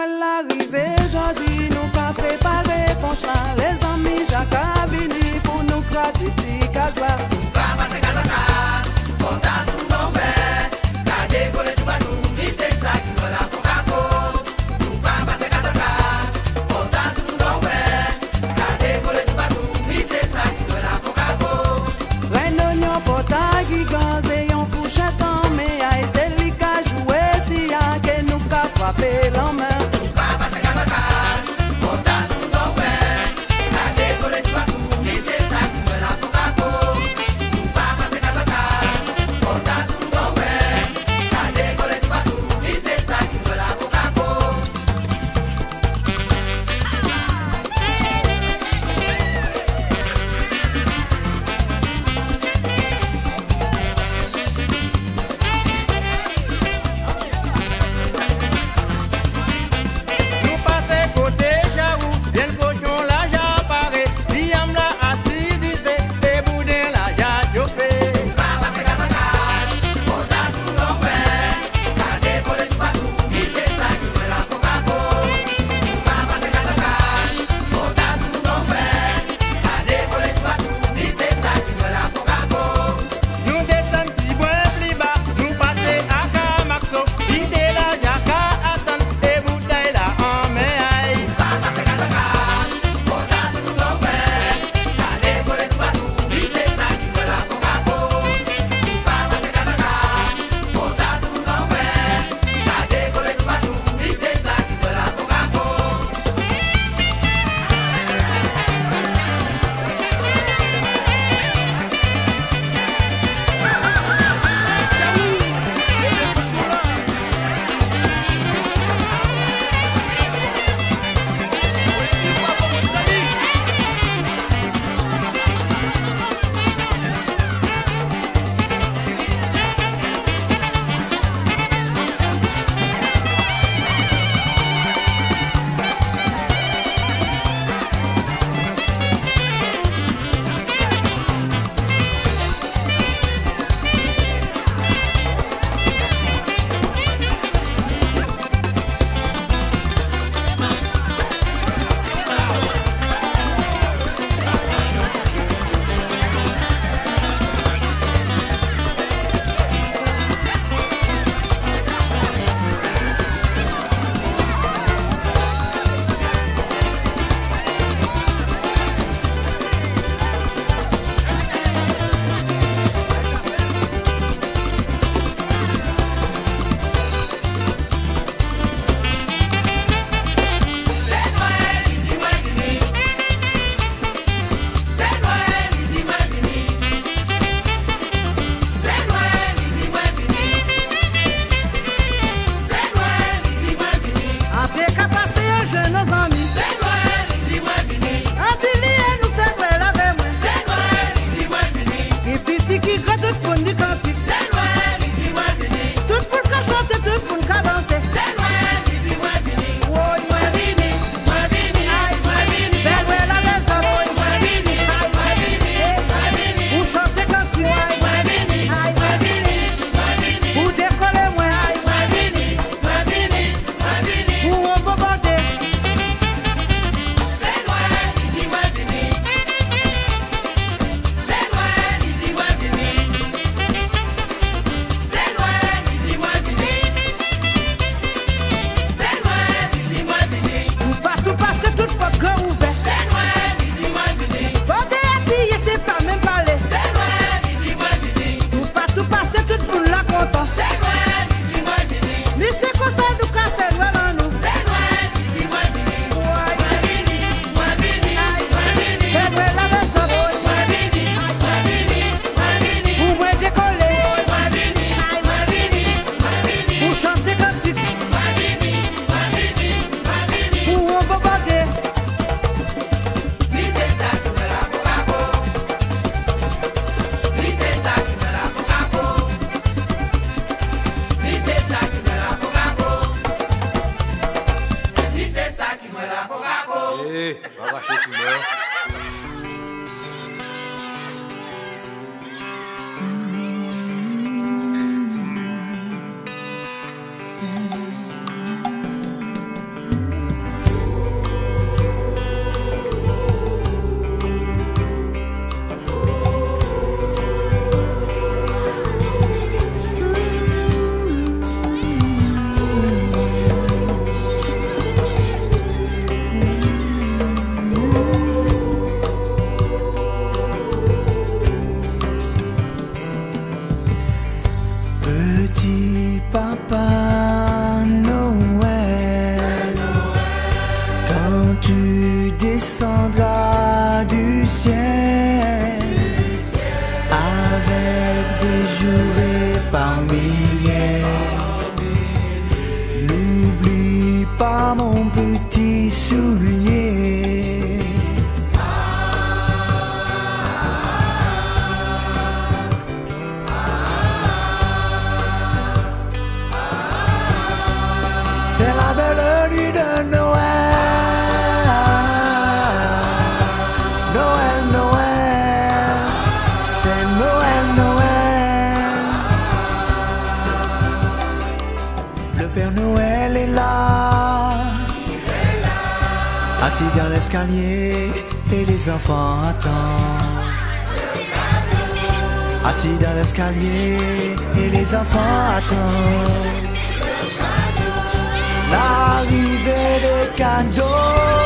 moi l'arrivée, jodi nous qu'a préparé ponche là. Les amis Jacques a vini pour nous crasser ti casa. Nous va passer casa casa, porta tout nos verres, la décoller tout batou, c'est ça qui me la font à cause. Nous va passer casa casa, porta tout nos verres, la décoller tout batou, c'est ça qui me la font à cause. Renonio porta gigance et on fourchette en mais aïe c'est lui qui a joué si y'a que nous qu'a frappé la main. petit Papa Noël, quand tu descendras du ciel, avec des jurés par milliers, n'oublie pas mon petit soulier. C'est la belle nuit de Noël, Noël, Noël, c'est Noël, Noël. Le Père Noël est là, assis dans l'escalier et les enfants attendent. Assis dans l'escalier et les enfants attendent l'arrivée des cadeaux.